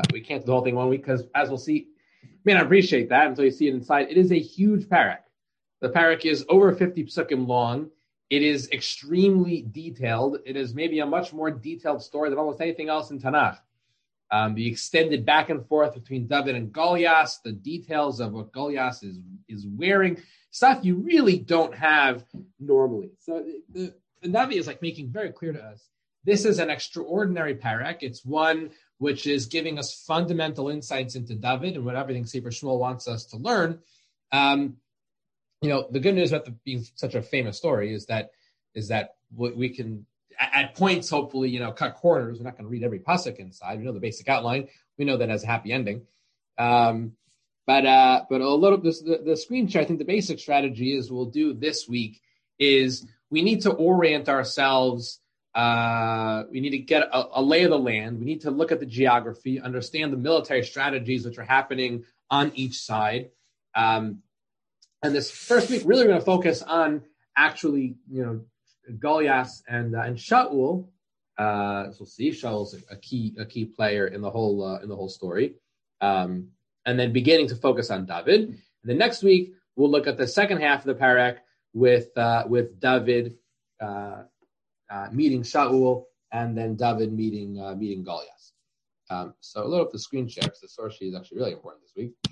we can't do the whole thing 1 week because, as we'll see, you may not appreciate that until you see it inside. It is a huge parak. The parak is over 50 psukim long. It is extremely detailed. It is maybe a much more detailed story than almost anything else in Tanakh. The extended back and forth between David and Goliath, the details of what Goliath is wearing, stuff you really don't have normally. So the Navi is like making very clear to us, this is an extraordinary parak. It's one which is giving us fundamental insights into David and what everything Sefer Shmuel wants us to learn. The good news about being such a famous story is that we can, at points, hopefully, cut corners. We're not going to read every pasuk inside. We know the basic outline. We know that it has a happy ending. But a little the screen share. I think the basic strategy is we'll do this week is we need to orient ourselves. We need to get a lay of the land. We need to look at the geography, understand the military strategies which are happening on each side. And this first week, really, we're going to focus on actually, Goliath and Shaul. So we'll see, Shaul's a key player in the whole story, and then beginning to focus on David. And then next week, we'll look at the second half of the parak with David meeting Shaul, and then David meeting Goliath. So load up the screen share because the source sheet is actually really important this week.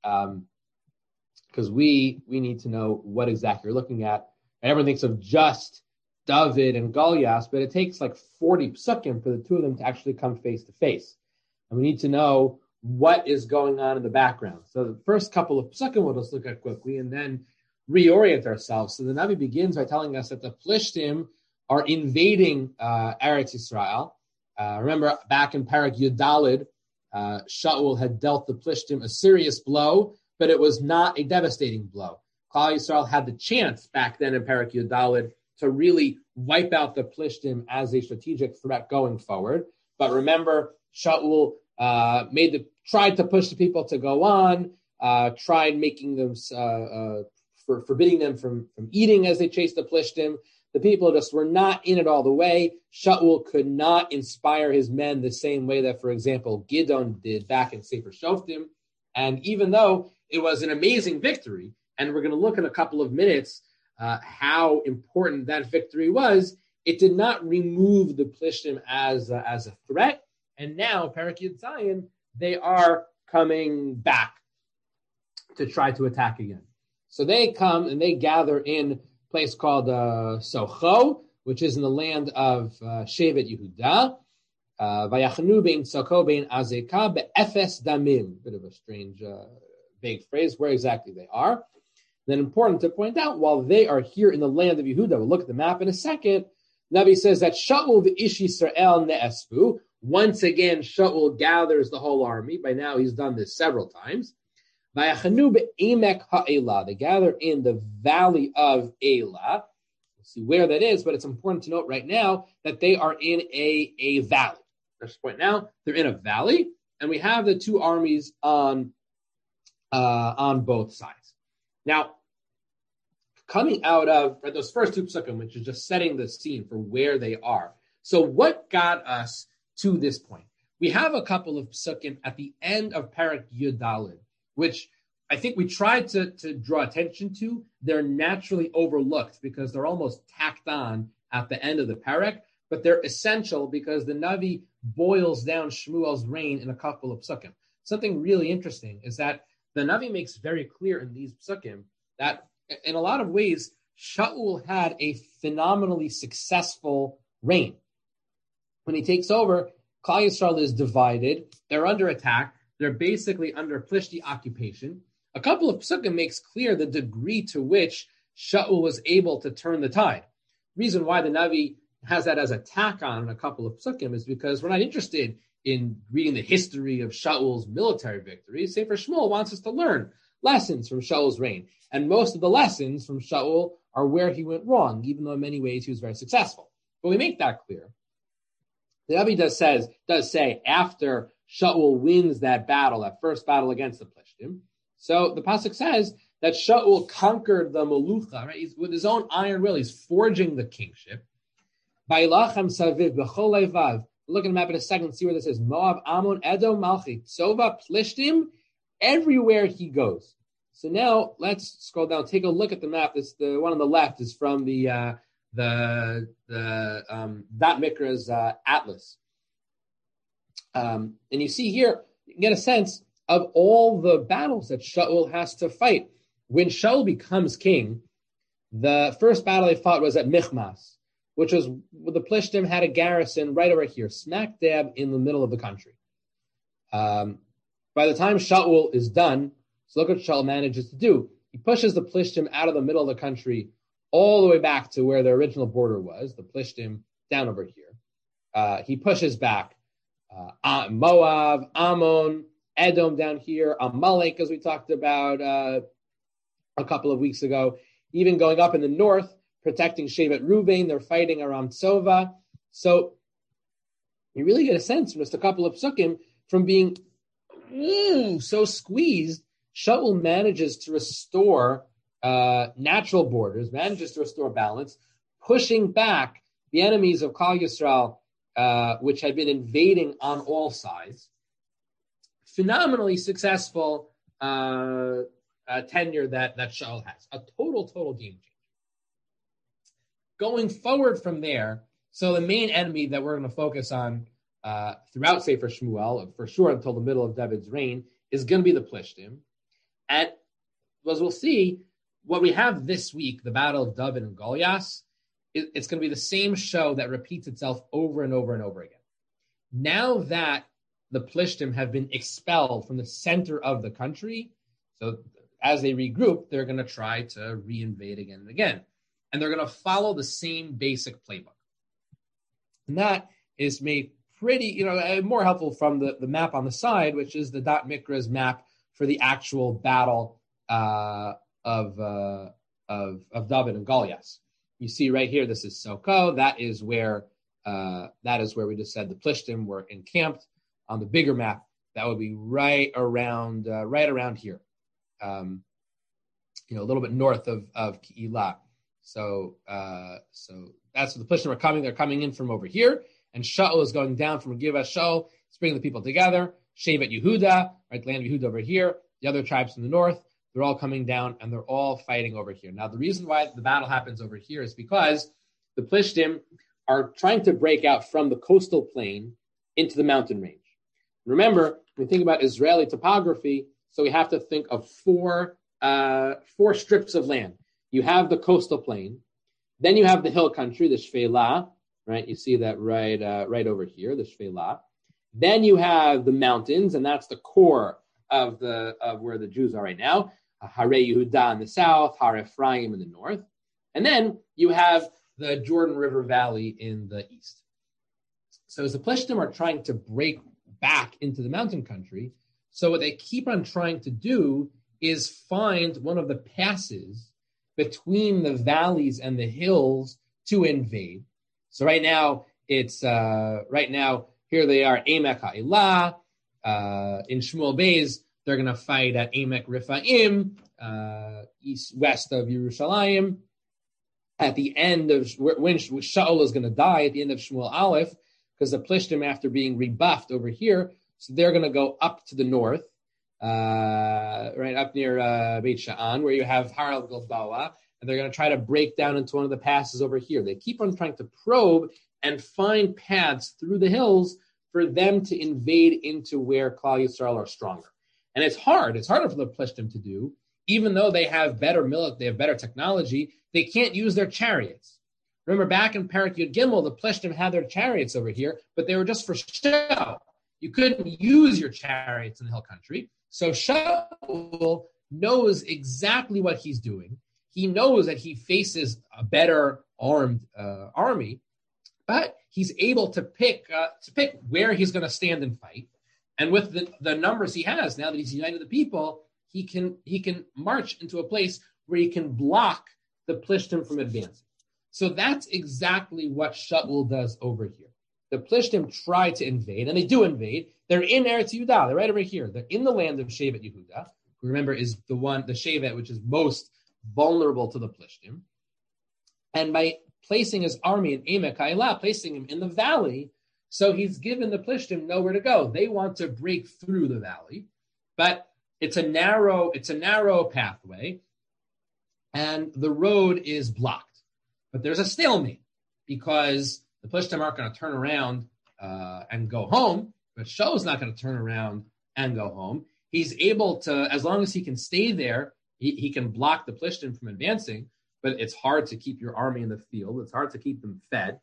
Because we need to know what exactly you're looking at. And everyone thinks of just David and Goliath, but it takes like 40 psukim for the two of them to actually come face to face. And we need to know what is going on in the background. So the first couple of psukim we'll just look at quickly and then reorient ourselves. So the Navi begins by telling us that the Plishtim are invading Eretz Yisrael. Remember, back in Parak Yudalid, Shaul had dealt the Plishtim a serious blow, but it was not a devastating blow. Klal Yisrael had the chance back then in Parak Yudalid to really wipe out the Plishtim as a strategic threat going forward. But remember, Shaul tried to push the people to go on, tried making them forbidding them from eating as they chased the Plishtim. The people just were not in it all the way. Shaul could not inspire his men the same way that, for example, Gidon did back in Sefer Shoftim. And even though it was an amazing victory, and we're going to look in a couple of minutes how important that victory was, it did not remove the Plishtim as a threat. And now, Parak Yud Zayin, they are coming back to try to attack again. So they come and they gather in a place called Socho, which is in the land of Shevet Yehuda. Vayachnu bein Soko bein Azeka be'efes damim. Bit of a strange, vague phrase, where exactly they are. Then important to point out, while they are here in the land of Yehuda, we'll look at the map in a second, Navi says that Shaul v'ish Yisrael ne'espu. Once again, Shaul gathers the whole army. By now, he's done this several times. Vayachnu be'emek ha'ela. They gather in the valley of Elah. We'll see where that is, but it's important to note right now that they are in a valley. Let's point now, they're in a valley, and we have the two armies on both sides. Now, coming out of those first two psukim, which is just setting the scene for where they are. So what got us to this point? We have a couple of psukim at the end of Parak Yudalid, which I think we tried to draw attention to. They're naturally overlooked because they're almost tacked on at the end of the parak, but they're essential because the Navi boils down Shmuel's reign in a couple of psukim. Something really interesting is that the Navi makes very clear in these psukim that in a lot of ways, Shaul had a phenomenally successful reign. When he takes over, Klal Yisrael is divided. They're under attack. They're basically under Plishti occupation. A couple of psukim makes clear the degree to which Shaul was able to turn the tide. Reason why the Navi has that as a tack on in a couple of psukim is because we're not interested in reading the history of Shaul's military victories. Sefer Shmuel wants us to learn lessons from Shaul's reign. And most of the lessons from Shaul are where he went wrong, even though in many ways he was very successful. But we make that clear. The Navi does say after Shaul wins that battle, that first battle against the Plishtim. So the pasuk says that Shaul conquered the Melucha, right? He's, with his own iron will, he's forging the kingship. Bailachem saviv b'chol levav look at the map in a second, see where this is. Moab, Ammon, Edom, Malchi, Tzova, Plishtim, everywhere he goes. So now let's scroll down, take a look at the map. The one on the left is from the Dat Mikra's atlas. And you see here, you can get a sense of all the battles that Shaul has to fight. When Shaul becomes king, the first battle he fought was at Michmas, which was the Plishtim had a garrison right over here, smack dab in the middle of the country. By the time Shaul is done, so look what Shaul manages to do. He pushes the Plishtim out of the middle of the country all the way back to where the original border was, the Plishtim down over here. He pushes back Moab, Ammon, Edom down here, Amalek, as we talked about a couple of weeks ago, even going up in the north, protecting Shevet Ruvain. They're fighting around Tzova. So you really get a sense from just a couple of psukim from being so squeezed. Shaul manages to restore natural borders, manages to restore balance, pushing back the enemies of Klal Yisrael, which had been invading on all sides. Phenomenally successful tenure that Shaul has. A total game changer. Going forward from there, so the main enemy that we're going to focus on throughout Sefer Shmuel, for sure until the middle of David's reign, is going to be the Plishtim. And as we'll see, what we have this week, the Battle of David and Goliath, it's going to be the same show that repeats itself over and over and over again. Now that the Plishtim have been expelled from the center of the country, so as they regroup, they're going to try to reinvade again and again. And they're going to follow the same basic playbook. And that is made pretty, more helpful from the map on the side, which is the Dat Mikra's map for the actual battle of David and Goliath. You see right here, this is Soko. That is where we just said the Plishtim were encamped. On the bigger map, that would be right around here, a little bit north of Keilah. So that's where the Plishtim are coming. They're coming in from over here, and Shaul is going down from Givat Shaul. It's bringing the people together. Shevet Yehuda, right, the land of Yehuda over here. The other tribes in the north, they're all coming down, and they're all fighting over here. Now, the reason why the battle happens over here is because the Plishtim are trying to break out from the coastal plain into the mountain range. Remember, when we think about Israeli topography, so we have to think of four strips of land. You have the coastal plain, then you have the hill country, the Shfeilah, right? You see that right over here, the Shfeilah. Then you have the mountains, and that's the core of where the Jews are right now. Hare Yehuda in the south, Har Ephraim in the north, and then you have the Jordan River Valley in the east. So as the Plishtim are trying to break back into the mountain country, so what they keep on trying to do is find one of the passes between the valleys and the hills to invade. So right now here they are, Emek Ha'elah. In Shmuel Beis, they're going to fight at Emek Rifaim, west of Yerushalayim. At the end of when Shaul is going to die, at the end of Shmuel Aleph, because the Plishtim, after being rebuffed over here, so they're going to go up to the north, right up near Beit Sha'an, where you have Har al-Gilboa, and they're going to try to break down into one of the passes over here. They keep on trying to probe and find paths through the hills for them to invade into where Klal Yisrael are stronger. And it's hard. It's harder for the Plishtim to do, even though they have better technology. They can't use their chariots. Remember, back in Parak Yud Gimel, the Plishtim had their chariots over here, but they were just for show. You couldn't use your chariots in the hill country. So Shaul knows exactly what he's doing. He knows that he faces a better armed army, but he's able to pick where he's going to stand and fight. And with the numbers he has now that he's united the people, he can march into a place where he can block the Plishtim from advancing. So that's exactly what Shaul does over here. The Plishtim try to invade, and they do invade. They're in Eretz Yehuda. They're right over here. They're in the land of Shevet Yehuda, who, remember, is the Shevet which is most vulnerable to the Plishtim. And by placing his army in Emek Ha'elah, placing him in the valley, So he's given the Plishtim nowhere to go. They want to break through the valley, but it's a narrow pathway, and the road is blocked. But there's a stalemate because the Plishtim aren't going to turn around and go home, but Shaul's not going to turn around and go home. He's able to, as long as he can stay there, he can block the Plishtim from advancing, but it's hard to keep your army in the field. It's hard to keep them fed.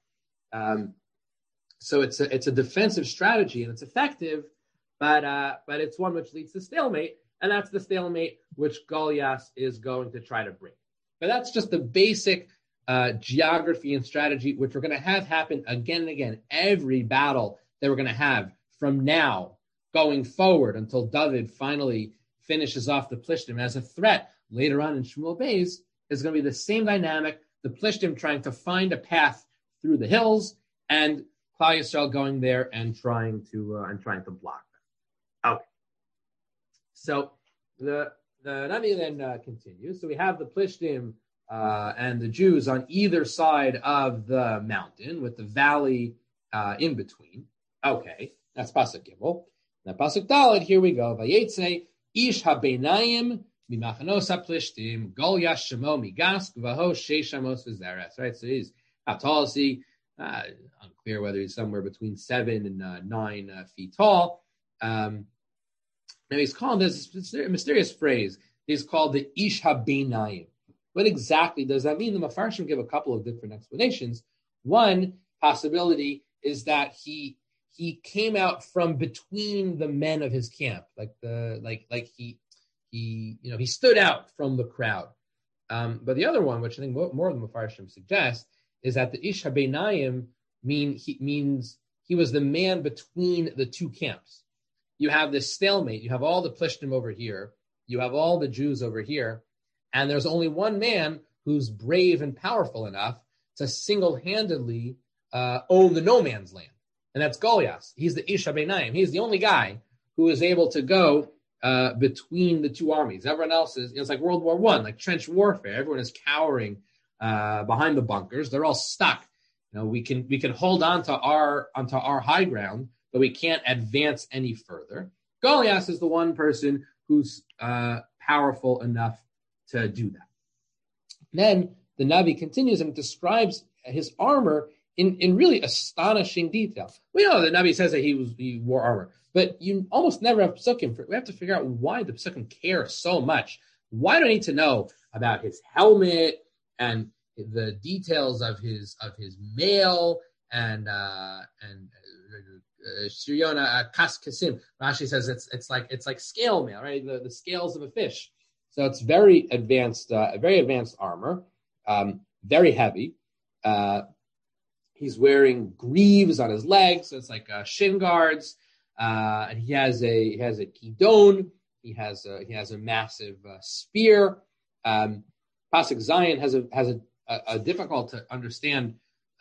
So it's a defensive strategy, and it's effective, but it's one which leads to stalemate, and that's the stalemate which Goliath is going to try to break. But that's just the basic geography and strategy, which we're going to have happen again and again. Every battle that we're going to have from now going forward until David finally finishes off the Plishtim as a threat later on in Shmuel Beis is going to be the same dynamic. The Plishtim trying to find a path through the hills, and Klal Yisrael going there and trying to block them. Okay. So the Navi then continues. So we have the Plishtim and the Jews on either side of the mountain with the valley in between. Okay, that's Pasuk Gimel. Now Pasuk Daled, here we go. Vayetze ish habeinayim mimachanos haplishtim Goliath shemo migas gvaho sheish amos v'zeres. Right, so he's how tall is he? Unclear whether he's somewhere between 7 and 9 feet tall. Now he's called this mysterious phrase. He's called the ish habeinayim. What exactly does that mean? The Mefarshim give a couple of different explanations. One possibility is that he came out from between the men of his camp, he stood out from the crowd. But the other one, which I think more of the Mefarshim suggest, is that the Ish HaBeinayim means he was the man between the two camps. You have this stalemate. You have all the Plishtim over here. You have all the Jews over here. And there's only one man who's brave and powerful enough to single-handedly own the no man's land. And that's Goliath. He's the Ish HaBeinayim. He's the only guy who is able to go between the two armies. Everyone else it's like World War I, like trench warfare. Everyone is cowering behind the bunkers. They're all stuck. We can hold onto our high ground, but we can't advance any further. Goliath is the one person who's powerful enough to do that. Then the Navi continues and describes his armor in really astonishing detail. We know the Navi says that he wore armor, but you almost never have Psukim. We have to figure out why the Psukim care so much. Why do I need to know about his helmet and the details of his mail and Shiriona Kaskasim? Rashi says it's like scale mail, right? The scales of a fish. So it's very advanced armor, very heavy. He's wearing greaves on his legs, so it's like shin guards. And he has a kidon. He has a massive spear. Pasuk Zion has a difficult to understand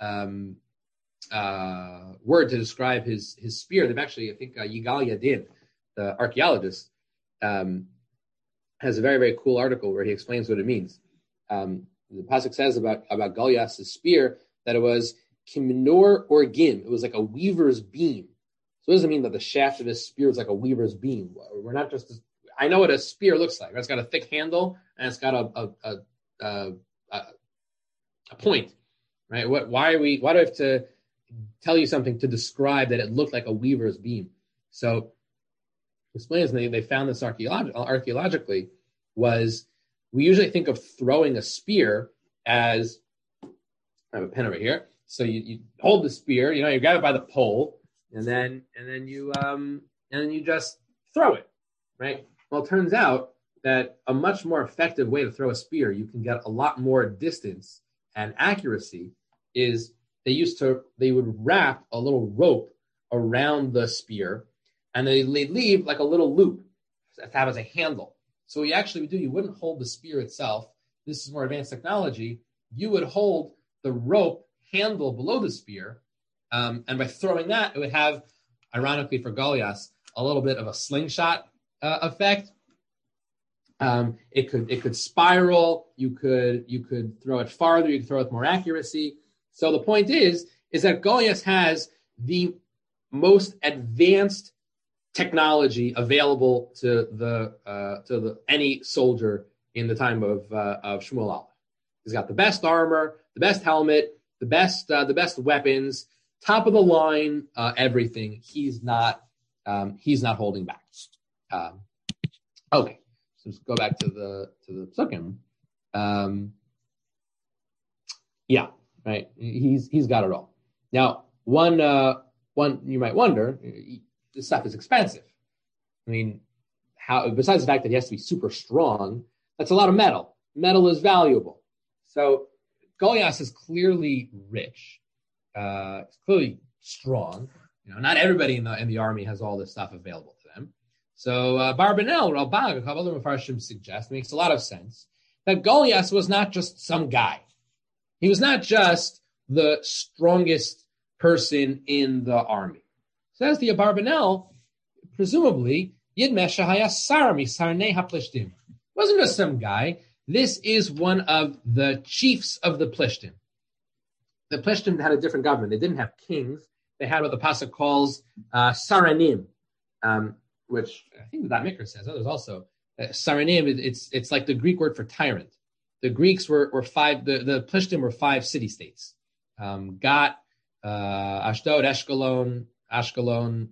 word to describe his spear. They've actually, I think, Yigal Yadin, the archaeologist, has a very, very cool article where he explains what it means. The Pasuk says about Goliath's spear that it was kimnor or gim. It was like a weaver's beam. So it doesn't mean that the shaft of his spear is like a weaver's beam. We're not just. I know what a spear looks like. It's got a thick handle and it's got a point, right? Why do I have to tell you something to describe that it looked like a weaver's beam? So explains they found this archaeologically was we usually think of throwing a spear as I have a pen over here. So you hold the spear, you grab it by the pole, and then you just throw it, right? Well, it turns out that a much more effective way to throw a spear, you can get a lot more distance and accuracy, is they would wrap a little rope around the spear, and they'd leave like a little loop to have as a handle. So what you actually would do, you wouldn't hold the spear itself. This is more advanced technology. You would hold the rope handle below the spear, and by throwing that, it would have, ironically for Goliath, a little bit of a slingshot effect. It could spiral. You could throw it farther. You could throw it with more accuracy. So the point is that Goliath has the most advanced technology available to any soldier in the time of Shmuel Aleph. He's got the best armor, the best helmet, the best weapons, top of the line, everything. He's not holding back. Okay, so let's go back to the psukim. Yeah, right. He's got it all. Now, one you might wonder, this stuff is expensive. I mean, how? Besides the fact that he has to be super strong, that's a lot of metal. Metal is valuable. So Goliath is clearly rich. It's clearly strong. Not everybody in the army has all this stuff available to them. So Barbanel, Ralbag, a couple of Mepharshim suggest, makes a lot of sense, that Goliath was not just some guy. He was not just the strongest person in the army. Says the Abarbanel, presumably, Yid Mesha haya sarmi sarnei haplishtim. Wasn't just some guy. This is one of the chiefs of the Plishtim. The Plishtim had a different government. They didn't have kings. They had what the pasuk calls saranim, which I think that Mikra says. There's also saranim. It's like the Greek word for tyrant. The Greeks were five. The Plishtim were 5 city-states: Gat, Ashdod, Ashkelon,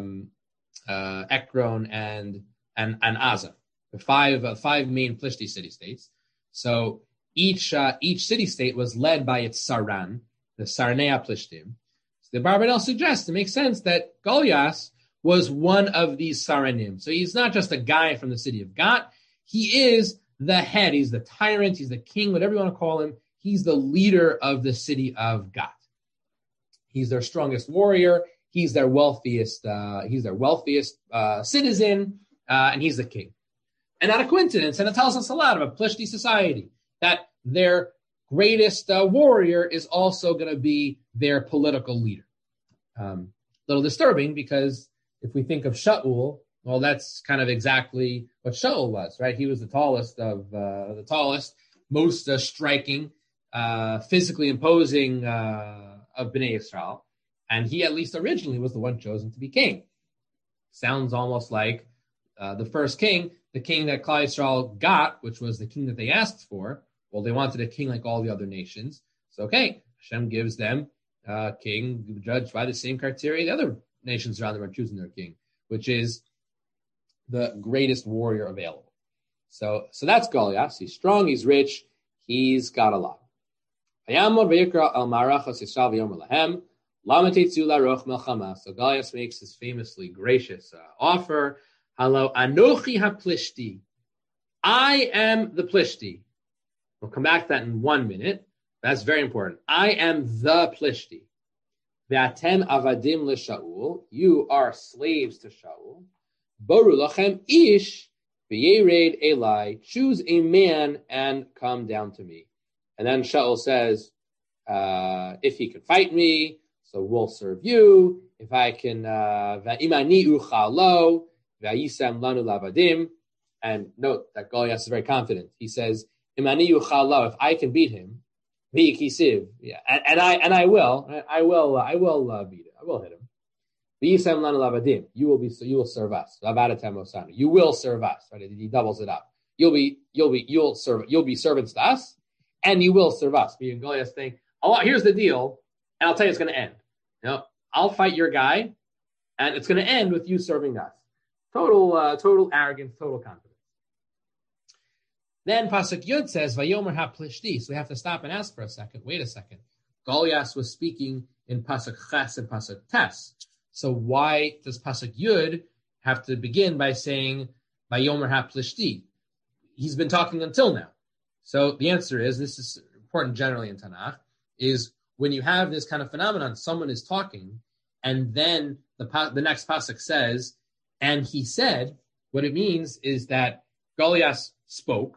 Ekron, and Aza. The five main Plishti city-states. So each city-state was led by its saran, the Sarnea Plishtim. So the Barbanel suggests it makes sense that Goliath was one of these saranim. So he's not just a guy from the city of Gat. He is the head. He's the tyrant. He's the king, whatever you want to call him. He's the leader of the city of Gat. He's their strongest warrior. He's their wealthiest. Citizen, and he's the king. And not a coincidence. And it tells us a lot about Plishti society that their greatest warrior is also going to be their political leader. Little disturbing because if we think of Shaul, well, that's kind of exactly what Shaul was, right? He was the tallest, most striking, physically imposing of Bnei Yisrael, and he at least originally was the one chosen to be king. Sounds almost like the first king, the king that Klal Yisrael got, which was the king that they asked for. Well, they wanted a king like all the other nations. So, okay, Hashem gives them a king judged by the same criteria the other nations around them are choosing their king, which is the greatest warrior available. So that's Goliath. He's strong, he's rich, he's got a lot. So Goliath makes his famously gracious offer. Hello, Anochi HaPlishti. I am the Plishti. We'll come back to that in 1 minute. That's very important. I am the Plishti. Ve'atem avadim l'Shaul. You are slaves to Shaul. Boru lachem ish v'yered elai. Choose a man and come down to me. And then Shaul says, if he can fight me, so we'll serve you. If I can, va'imani uchalo, va'yisam lanu lavadim. And note that Goliath is very confident. He says, imani uchalo, if I can beat him, v'yikisiv, yeah, and I will beat him. I will hit him. V'yisam lanu lavadim. You will serve us. You will serve us. Right? He doubles it up. You'll be servants to us, and you will serve us. Meaning Goliath saying, here's the deal, and I'll tell you it's going to end. I'll fight your guy, and it's going to end with you serving us. Total arrogance, total confidence. Then Pasuk Yud says, Vayomer HaPlishti. So we have to stop and ask for a second. Wait a second. Goliath was speaking in Pasuk Ches and Pasuk Tes. So why does Pasuk Yud have to begin by saying Vayomer HaPlishti? He's been talking until now. So the answer is, this is important generally in Tanakh, is when you have this kind of phenomenon, someone is talking, and then the next pasuk says, and he said, what it means is that Goliath spoke,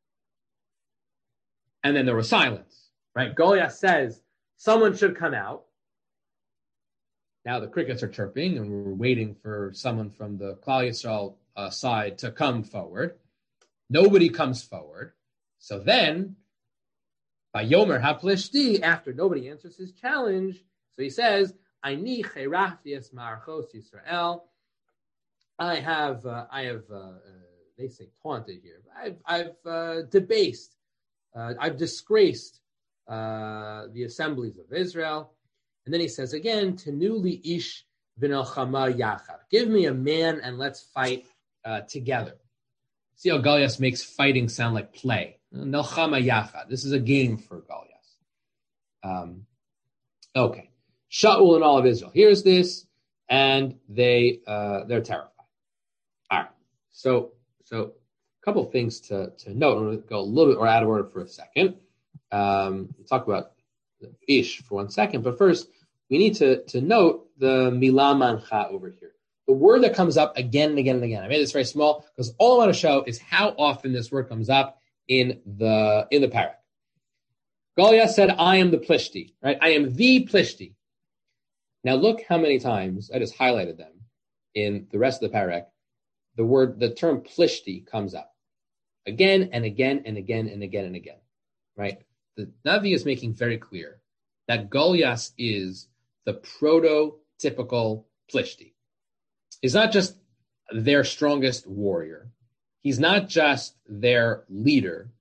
and then there was silence, right? Goliath says, someone should come out. Now the crickets are chirping, and we're waiting for someone from the Klal Yisrael side to come forward. Nobody comes forward. So then, by Yomer HaPlishti, after nobody answers his challenge, so he says, Ani cherachti marchos Yisrael. I have they say taunted here. I've debased, I've disgraced the assemblies of Israel. And then he says again, Tenuli ish v'nelchama yachad. Give me a man and let's fight together. See how Goliath makes fighting sound like play. Nelchama yachad. This is a game for Goliath. Okay. Shaul and all of Israel hears this, and they're terrified. All right. So a couple of things to note. I'm going to go a little bit or out of order for a second. Talk about ish for 1 second, but first we need to note the milah mancha over here. The word that comes up again and again and again. I made this very small because all I want to show is how often this word comes up in the parak. Goliath said, "I am the Plishti." Right? I am the Plishti. Now look how many times I just highlighted them in the rest of the parak. The term Plishti comes up again and again and again and again and again. Right? The Navi is making very clear that Goliath is the prototypical Plishti. He's not just their strongest warrior. He's not just their leader.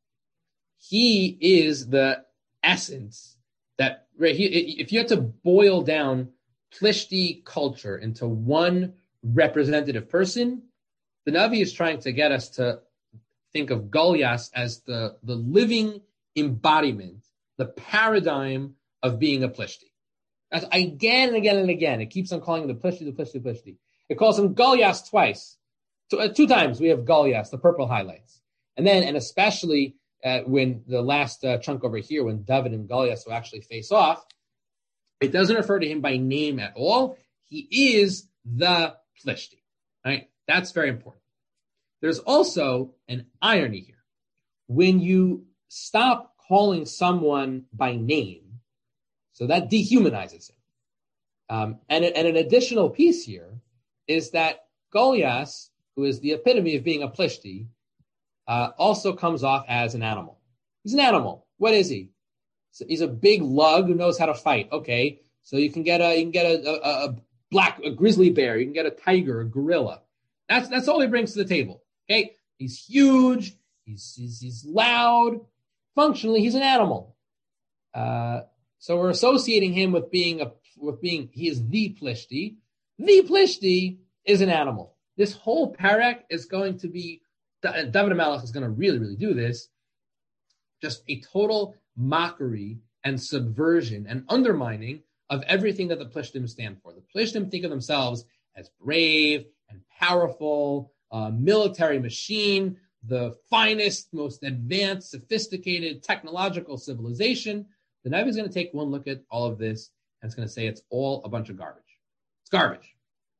He is the essence that, right, if you had to boil down Plishti culture into one representative person, the Navi is trying to get us to think of Goliath as the living embodiment, the paradigm of being a Plishti. That's again and again and again. It keeps on calling him the Plishti, the Plishti, the Plishti. It calls him Goliath twice. Two times we have Goliath, the purple highlights. And especially when the last chunk over here, when David and Goliath will actually face off, it doesn't refer to him by name at all. He is the Plishti. Right? That's very important. There's also an irony here. When you stop calling someone by name, so that dehumanizes him. And an additional piece here is that Goliath, who is the epitome of being a Plishti, also comes off as an animal. He's an animal. What is he? So he's a big lug who knows how to fight. Okay, so you can get a grizzly bear, you can get a tiger, a gorilla. That's all he brings to the table. Okay, he's huge, he's loud. Functionally, he's an animal. So we're associating him with being he is the Plishti. The Plishti is an animal. This whole parak is going to be, David HaMelech is going to really, really do this, just a total mockery and subversion and undermining of everything that the Plishtim stand for. The Plishtim think of themselves as brave and powerful, military machine, the finest, most advanced, sophisticated, technological civilization. The Navi is going to take one look at all of this and it's going to say it's all a bunch of garbage. It's garbage.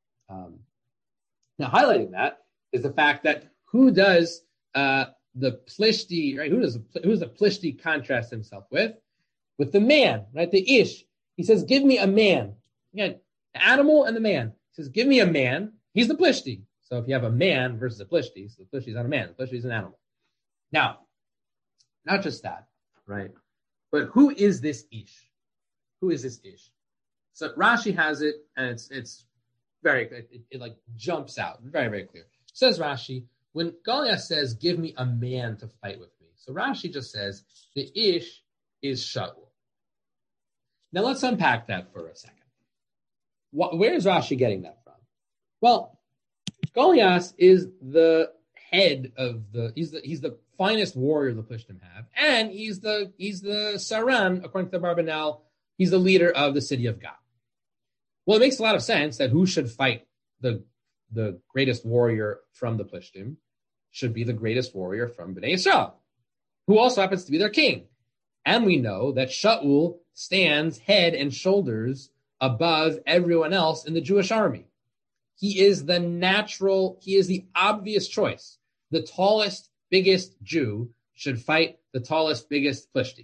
Now, highlighting that is the fact that who does the Plishti, right? Who's the Plishti contrast himself with? With the man, right? The Ish. He says, "Give me a man." Again, the animal and the man. He says, "Give me a man." He's the Plishti. So if you have a man versus a Plishti, so the Plishti is not a man. The Plishti is an animal. Now, not just that, right? But who is this Ish? Who is this Ish? So Rashi has it, and it's very, it like jumps out, very, very clear. Says Rashi, when Goliath says, "Give me a man to fight with me," so Rashi just says the Ish is Shaul. Now let's unpack that for a second. Where is Rashi getting that from? Well, Goliath is the head of he's the finest warrior the Plishtim have, and he's the Saran, according to the Barbanel, he's the leader of the city of Gath. Well, it makes a lot of sense that who should fight the greatest warrior from the Plishtim should be the greatest warrior from Bnei Yisrael, who also happens to be their king. And we know that Shaul stands head and shoulders above everyone else in the Jewish army. He is the obvious choice. The tallest, biggest Jew should fight the tallest, biggest Plishti.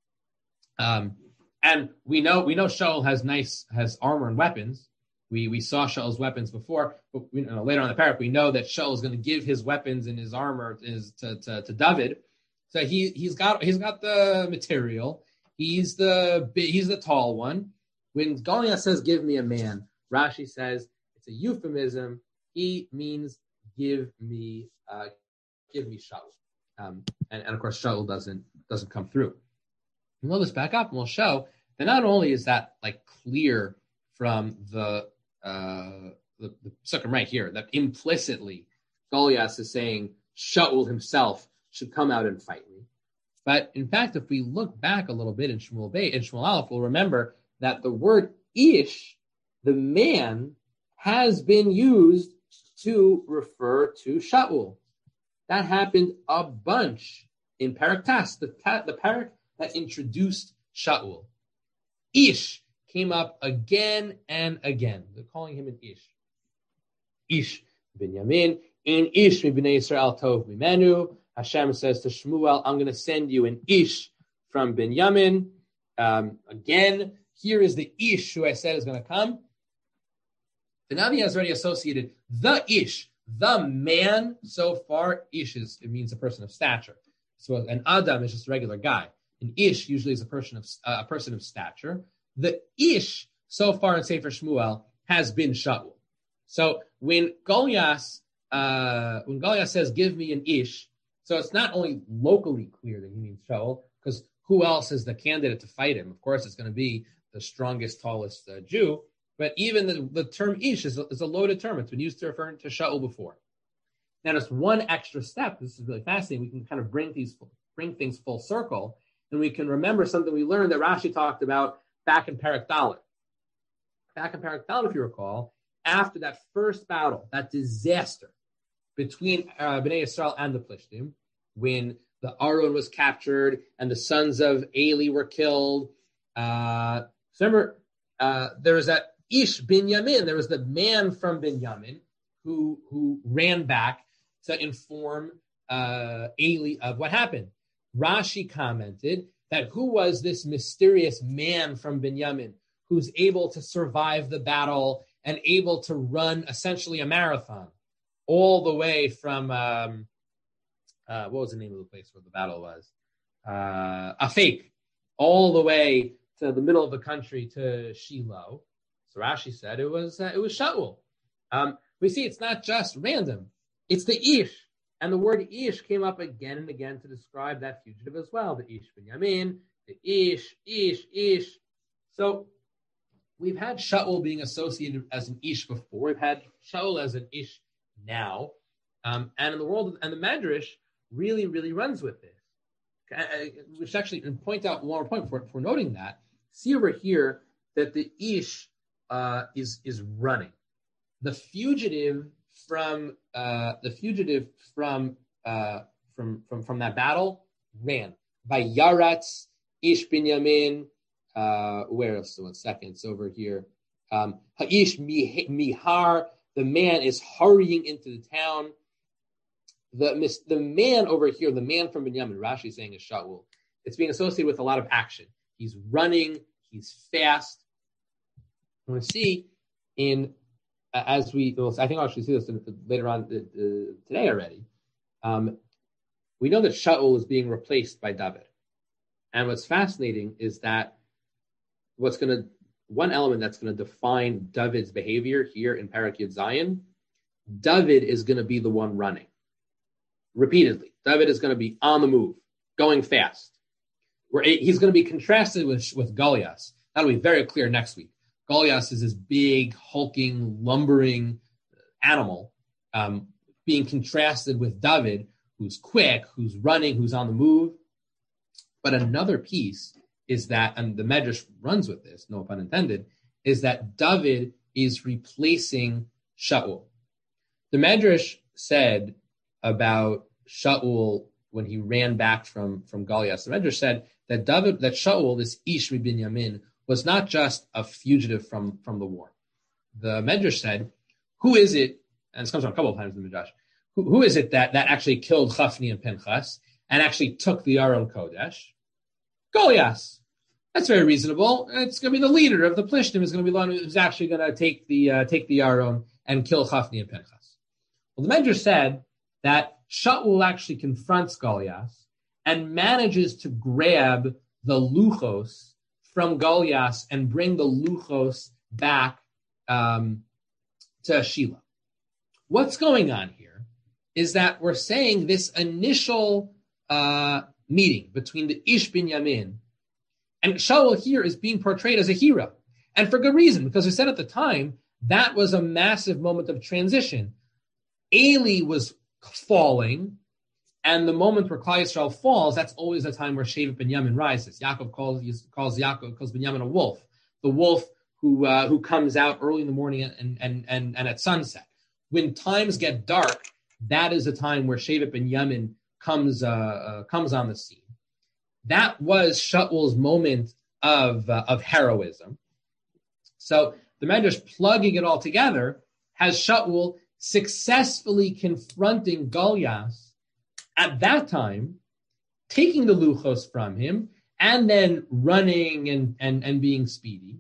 And we know Shaul has armor and weapons. We saw Shaul's weapons before, but later on in the parak, we know that Shaul is going to give his weapons and his armor to David. So he's got the material. He's the tall one. When Goliath says, give me a man, Rashi says it's a euphemism. He means give me Shaul. And of course, Shaul doesn't come through. We'll this back up and we'll show that not only is that like clear from the psukim right here, that implicitly Goliath is saying Shaul himself should come out and fight me. But in fact, if we look back a little bit in Shmuel Aleph, we'll remember that the word Ish, the man, has been used to refer to Shaul. That happened a bunch in Parak Tas, the parak that introduced Shaul. Ish came up again and again. They're calling him an Ish. Ish Binyamin, in Ish B'nei Yisrael Tov Mimenu. Hashem says to Shmuel, I'm going to send you an Ish from Binyamin. Again, here is the Ish who I said is going to come. The Navi has already associated the Ish, the man. So far, Ish it means a person of stature. So an Adam is just a regular guy. An Ish usually is a person of stature. The Ish so far in Sefer Shmuel has been Shaul. So when Goliath says, "Give me an Ish," so it's not only locally clear that he means Shaul, because who else is the candidate to fight him? Of course, it's going to be the strongest, tallest Jew. But even the term Ish is a loaded term. It's been used to refer to Shaul before. Now, just one extra step. This is really fascinating. We can kind of bring things full circle, and we can remember something we learned that Rashi talked about back in Parak Dalet. Back in Parak Dalet, if you recall, after that first battle, that disaster between Bnei Yisrael and the Plishtim, when the Aron was captured and the sons of Eli were killed. So remember, there was that Ish Binyamin. There was the man from Binyamin who ran back to inform Eli of what happened. Rashi commented that who was this mysterious man from Binyamin who's able to survive the battle and able to run essentially a marathon all the way from, what was the name of the place where the battle was? Afek, all the way to the middle of the country to Shiloh. So Rashi said it was Shaul. We see it's not just random. It's the Ish. And the word Ish came up again and again to describe that fugitive as well. The Ish Binyamin, the Ish. So we've had Shaul being associated as an Ish before. We've had Shaul as an Ish now. And in the world, and the Medrash really, really runs with this. We should actually point out one more point for noting that. See over here that the Ish is running. The fugitive from that battle ran. By Yaratz, Ish Binyamin, where else? 1 second, it's over here. Ha'ish Mihar, the man is hurrying into the town. The man over here, the man from Binyamin, Rashi is saying is Shaul. It's being associated with a lot of action. He's running, he's fast. We're going to see I think I'll actually see this later on today already. We know that Shaul is being replaced by David. And what's fascinating is that one element that's going to define David's behavior here in Parak Yud Zayin, David is going to be the one running. Repeatedly. David is going to be on the move, going fast. He's going to be contrasted with Goliath. That'll be very clear next week. Goliath is this big, hulking, lumbering animal being contrasted with David, who's quick, who's running, who's on the move. But another piece is that, and the Medrash runs with this, no pun intended, is that David is replacing Shaul. The Medrash said about Shaul when he ran back from Goliath. The Medrash said that Shaul, this Ish Binyamin, was not just a fugitive from the war. The Medrash said, who is it, and this comes up a couple of times in the Medrash, who is it that actually killed Chafni and Pinchas and actually took the Aron Kodesh? Goliath. That's very reasonable. It's going to be the leader of the Plishtim is going to be the one who's actually going to take the Aron and kill Chafni and Pinchas. Well, the Medrash said that Shaul actually confronts Goliath and manages to grab the luchos from Goliath and bring the luchos back to Shiloh. What's going on here is that we're saying this initial meeting between the Ish Binyamin and Shaul here is being portrayed as a hero. And for good reason, because we said at the time, that was a massive moment of transition. Eli was falling, and the moment where Klal Yisrael falls, that's always the time where Shevet Binyamin rises. Yaakov calls Binyamin a wolf, the wolf who comes out early in the morning and at sunset. When times get dark, that is the time where Shevet Binyamin comes on the scene. That was Shaul's moment of heroism. So the Medrash, plugging it all together, has Shaul successfully confronting Goliath at that time, taking the luchos from him, and then running and being speedy.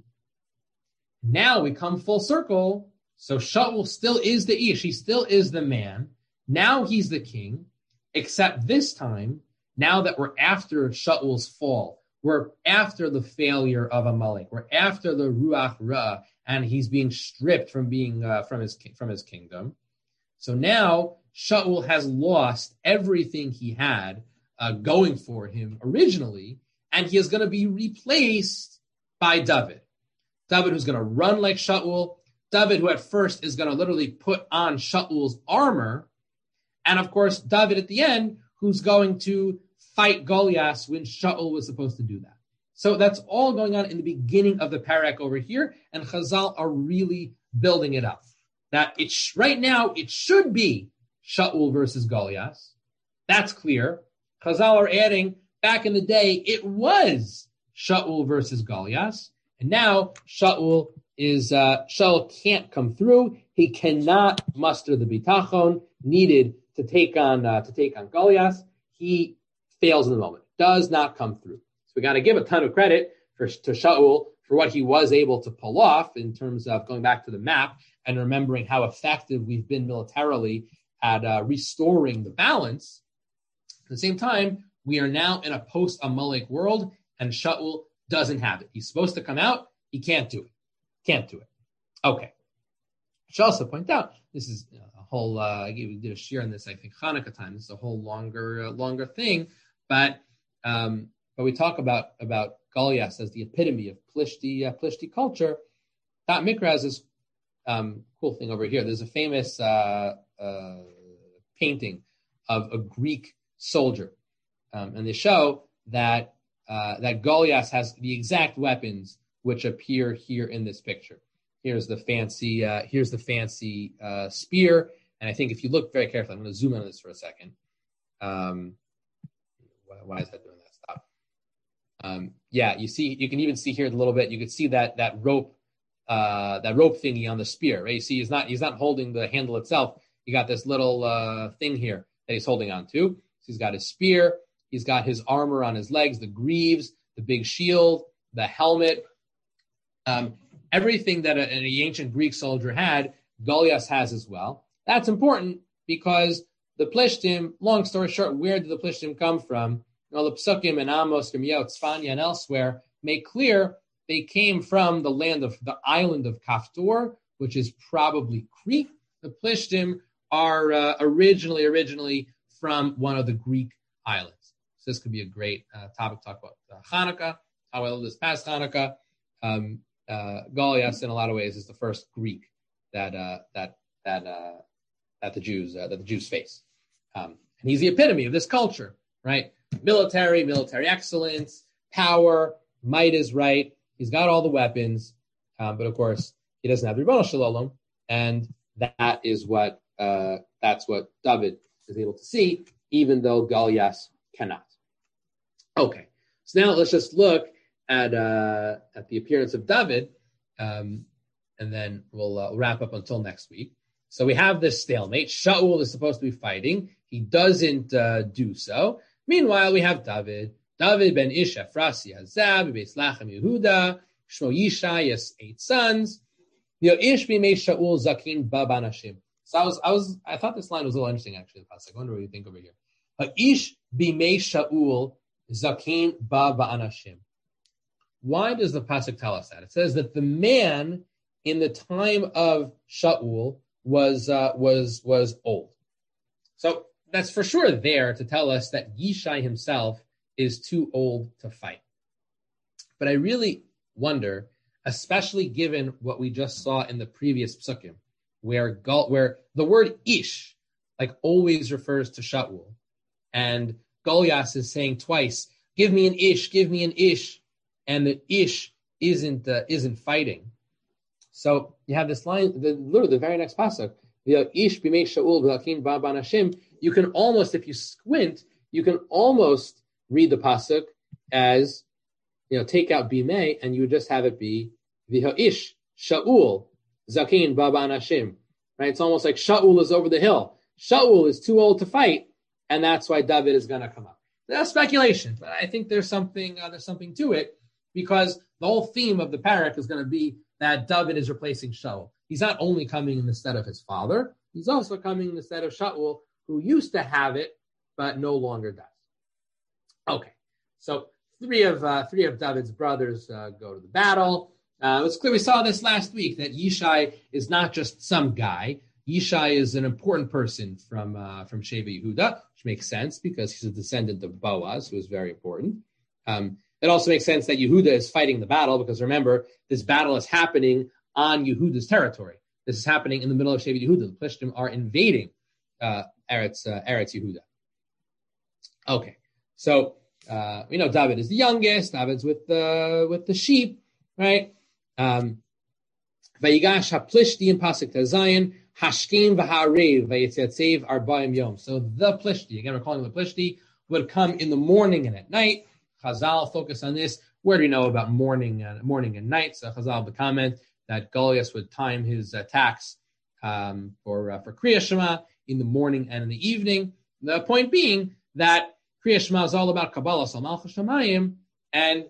Now we come full circle. So Shaul still is the Ish. He still is the man. Now he's the king, except this time, now that we're after Shaul's fall, we're after the failure of Amalek, we're after the Ruach Ra, and he's being stripped from being from his kingdom. So now Shaul has lost everything he had going for him originally, and he is going to be replaced by David. David, who's going to run like Shaul. David, who at first is going to literally put on Shaul's armor. And of course, David at the end, who's going to fight Goliath when Shaul was supposed to do that. So that's all going on in the beginning of the parak over here, and Chazal are really building it up. That right now, it should be Shaul versus Goliath. That's clear. Chazal are adding, back in the day, it was Shaul versus Goliath. And now Shaul can't come through. He cannot muster the bitachon needed to take on Goliath. He fails in the moment, does not come through. So we got to give a ton of credit to Shaul for what he was able to pull off in terms of going back to the map and remembering how effective we've been militarily at restoring the balance. At the same time, we are now in a post-Amalek world, and Shaul doesn't have it. He's supposed to come out. He can't do it. Okay. I should also point out, this is a whole, we did a share on this, I think, Hanukkah time. This is a whole longer thing. But we talk about Goliath as the epitome of Plishti culture. That Mikra has this cool thing over here. There's a famous painting of a Greek soldier. And they show that Goliath has the exact weapons which appear here in this picture. Here's the fancy spear. And I think if you look very carefully, I'm going to zoom in on this for a second. Why is that doing that? Stop. You can even see here a little bit. You can see that rope thingy on the spear, right? You see, he's not holding the handle itself. You got this little thing here that he's holding on to. So he's got his spear. He's got his armor on his legs, the greaves, the big shield, the helmet. Everything that an ancient Greek soldier had, Goliath has as well. That's important because the Plishtim, long story short, where did the Plishtim come from? The Psukim and Amos, Yirmiyahu, Tzfanya, and elsewhere make clear they came from the island of Kaftor, which is probably Crete. The Plishtim are originally from one of the Greek islands. So this could be a great topic to talk about Hanukkah, how I lived this past Hanukkah. Goliath, in a lot of ways, is the first Greek that the Jews face, and he's the epitome of this culture, right? Military excellence, power, might is right. He's got all the weapons, but of course he doesn't have the Ribono Shel Olam, and that's what David is able to see, even though Goliath cannot. Okay, so now let's just look at the appearance of David, and then we'll wrap up until next week. So we have this stalemate. Shaul is supposed to be fighting. He doesn't do so. Meanwhile, we have David. David ben Ish Ephrasi Hazab, Beis Lachem Yehuda, Shmo Yishai has 8 sons. Ish b'mei Shaul Zakin ba banashim. So I thought this line was a little interesting actually. I wonder what you think over here. Ish b'mei Shaul Zakin ba banashim. why does the pasuk tell us that? It says that the man in the time of Shaul was old. So that's for sure there to tell us that Yishai himself is too old to fight. But I really wonder, especially given what we just saw in the previous psukim, where the word ish like always refers to Shaul, and Goliath is saying twice, "Give me an ish," and the ish isn't fighting. So you have this line, literally the very next pasuk, "Ish b'mei Shaul v'lakin ba'ban Hashem." You can almost, if you squint, you can almost read the pasuk as, take out bimei, and you would just have it be ish Shaul zakin ba'ban Hashem. Right? It's almost like Shaul is over the hill. Shaul is too old to fight, and that's why David is going to come up. That's speculation, but I think there's something to it, because the whole theme of the parak is going to be that David is replacing Shaul. He's not only coming in the stead of his father, he's also coming in the stead of Shaul, who used to have it, but no longer does. Okay, so three of David's brothers go to the battle. It's clear, we saw this last week, that Yishai is not just some guy. Yishai is an important person from Sheva Yehuda, which makes sense because he's a descendant of Boaz, who is very important. It also makes sense that Yehuda is fighting the battle, because remember, this battle is happening on Yehuda's territory. This is happening in the middle of Sheva Yehuda. The Plishtim are invading Eretz Yehuda. Okay, so we know David is the youngest. David's with the sheep, right? Vayigash haPlishti in pasuk Tezayin hashkim v'ha'arev vayitzetzev arba'im yom. So the Plishti, again we're calling them the Plishti, would come in the morning and at night. Chazal focus on this. Where do you know about morning and night? So Chazal would comment that Goliath would time his attacks for Kriya Shema in the morning and in the evening. The point being that Kriya Shema is all about Kabbalah Sal Malchus Shamayim, and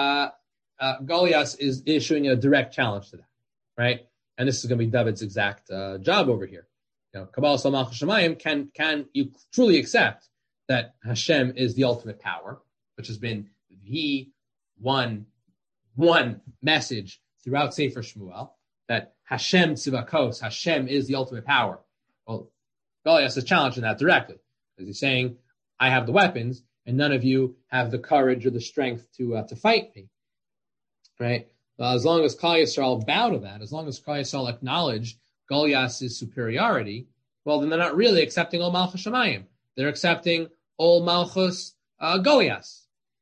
Goliath is issuing a direct challenge to that, right? And this is going to be David's exact job over here. Kabbalah Sal Malchus Shamayim, can you truly accept that Hashem is the ultimate power, which has been the one message throughout Sefer Shmuel, that Hashem Tzivakos, Hashem is the ultimate power. Well, Goliath is challenging that directly, because he's saying, I have the weapons, and none of you have the courage or the strength to fight me, right? As long as Klal Yisrael bow to that, as long as Klal Yisrael acknowledge Goliath's superiority, well, then they're not really accepting Ol Malchus Shamayim. They're accepting Ol Malchus Goliath.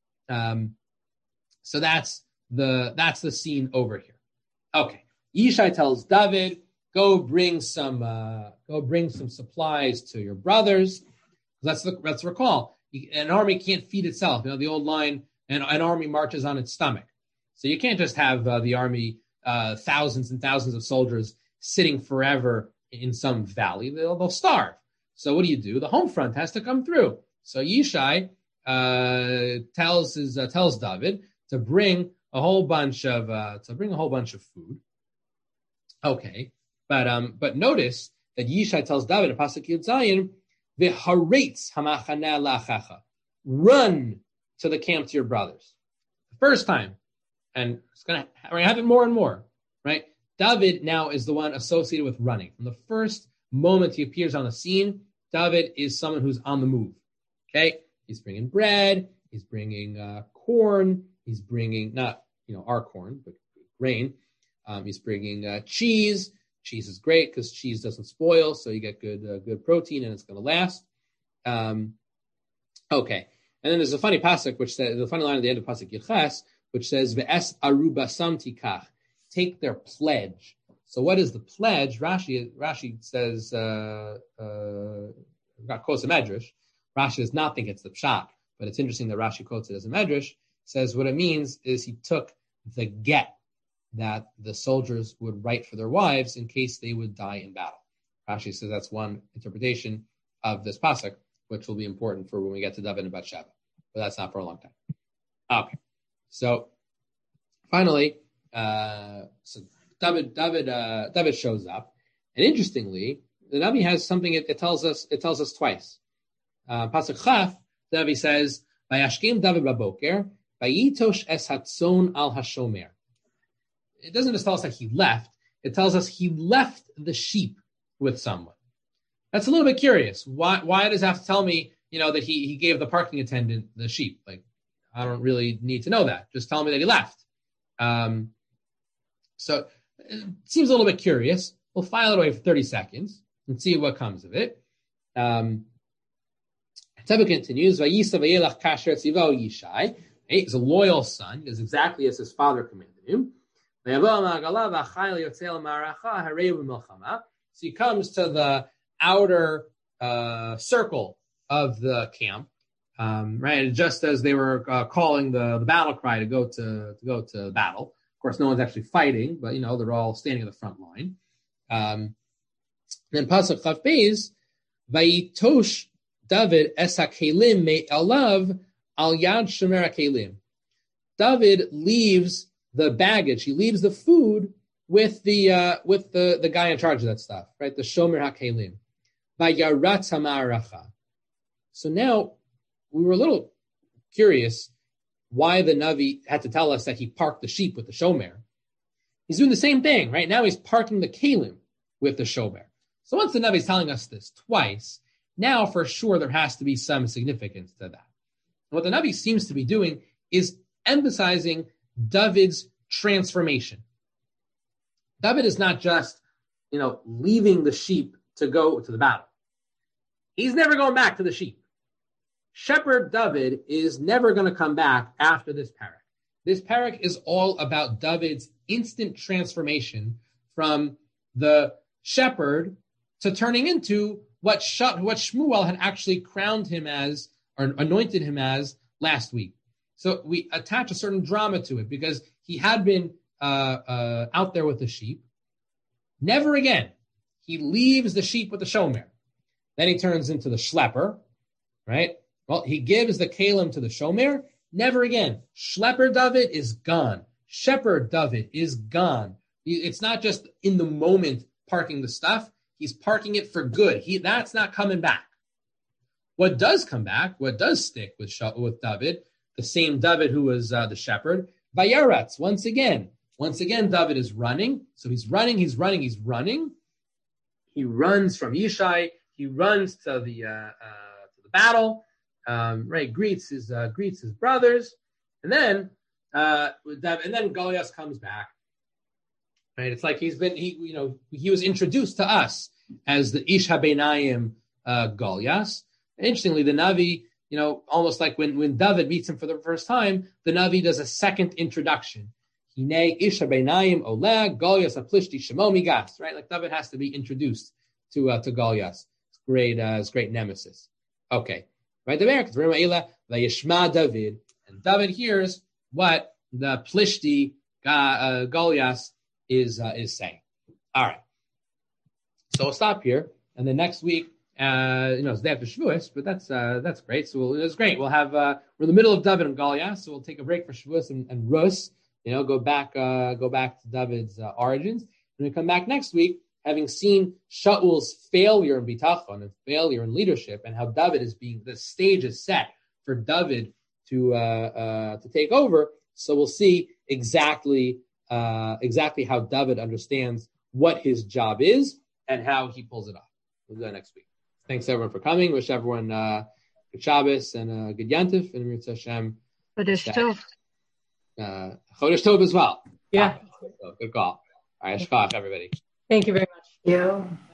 So that's the scene over here. Okay, Yishai tells David, go bring some supplies to your brothers. Let's recall, an army can't feed itself. The old line, an army marches on its stomach. So you can't just have the army, thousands and thousands of soldiers sitting forever in some valley. They'll starve. So what do? The home front has to come through. So Yishai tells David to bring a whole bunch of food. Okay, but notice that Yishai tells David in Pasuk Yud Zayin, v'haretz hamachaneh la'achacha, run to the camp to your brothers. The first time, and we're going to have it more and more, right? David now is the one associated with running. From the first moment he appears on the scene, David is someone who's on the move. Okay, he's bringing bread, he's bringing corn, he's bringing not our corn, but grain. He's bringing cheese. Cheese is great because cheese doesn't spoil, so you get good protein and it's going to last. Okay, and then there's a funny pasuk which says, the funny line at the end of pasuk Yechas, which says ve'es arubasam tikach, take their pledge. So what is the pledge? Rashi says got quotes a medrash. Rashi does not think it's the pshat, but it's interesting that Rashi quotes it as a medrash. Says what it means is he took the get that the soldiers would write for their wives in case they would die in battle. Rashi says that's one interpretation of this pasuk, which will be important for when we get to David and Bathsheba, but that's not for a long time. Okay, so finally, David shows up, and interestingly, the Navi has something. It tells us twice. Pasuk Chaf, the Navi says, "Vayashkem David baboker Vayitosh es hatzon al hashomer. It doesn't just tell us that he left. It tells us he left the sheep with someone. That's a little bit curious. Why does it have to tell me, that he gave the parking attendant the sheep? Like, I don't really need to know that. Just tell me that he left. So it seems a little bit curious. We'll file it away for 30 seconds and see what comes of it. Teva continues, he's a loyal son. He does exactly as his father commanded him. So he comes to the outer circle of the camp, right? And just as they were calling the battle cry to go to battle. Of course, no one's actually fighting, but they're all standing in the front line. Then Pasuk Chav Beis, Vayitosh David es hakelim me'alav al yad shomer hakelim. David leaves the baggage. He leaves the food with the guy in charge of that stuff, right? The shomer hakelim. Vayaratz hamaracha. So now we were a little curious why the Navi had to tell us that he parked the sheep with the shomer. He's doing the same thing, right? Now he's parking the kalim with the shomer. So once the Navi is telling us this twice, now for sure there has to be some significance to that. And what the Navi seems to be doing is emphasizing David's transformation. David is not just, leaving the sheep to go to the battle. He's never going back to the sheep. Shepherd David is never going to come back after this parak. This parak is all about David's instant transformation from the shepherd to turning into what Shmuel had actually crowned him as or anointed him as last week. So we attach a certain drama to it because he had been out there with the sheep. Never again. He leaves the sheep with the shomer. Then he turns into the schlepper, right? Well, he gives the kalim to the shomer. Never again. Schlepper David is gone. Shepherd David is gone. It's not just in the moment parking the stuff. He's parking it for good. That's not coming back. What does come back, what does stick with David, the same David who was the shepherd, Vayaratz, once again, David is running. So he's running. He runs from Yishai. He runs to the battle. Right, greets his brothers, and then Goliath comes back. Right, it's like he was introduced to us as the Ish HaBeinayim Goliath. Interestingly, the Navi, almost like when David meets him for the first time, the Navi does a second introduction. Hine Ish HaBeinayim Oleg Goliath HaPlishti Shemo Migas. Right, like David has to be introduced to Goliath. His great nemesis. Okay. Right there, Vayishma David, and David hears what the Plishti Goliath is saying. All right, so we'll stop here, and then next week, it's the day after Shavuos, but that's great. So it's great. We'll have we're in the middle of David and Goliath, so we'll take a break for Shavuos and Rus. Go back to David's origins, and we come back next week, having seen Shaul's failure in bitachon and failure in leadership, and how David the stage is set for David to take over. So we'll see exactly how David understands what his job is and how he pulls it off. We'll do that next week. Thanks everyone for coming. Wish everyone good Shabbos and good Yantif and Mirza Hashem. Chodesh Tov. Chodesh Tov as well. Yeah. Good call. All right, shkach everybody. Thank you very much. Yeah.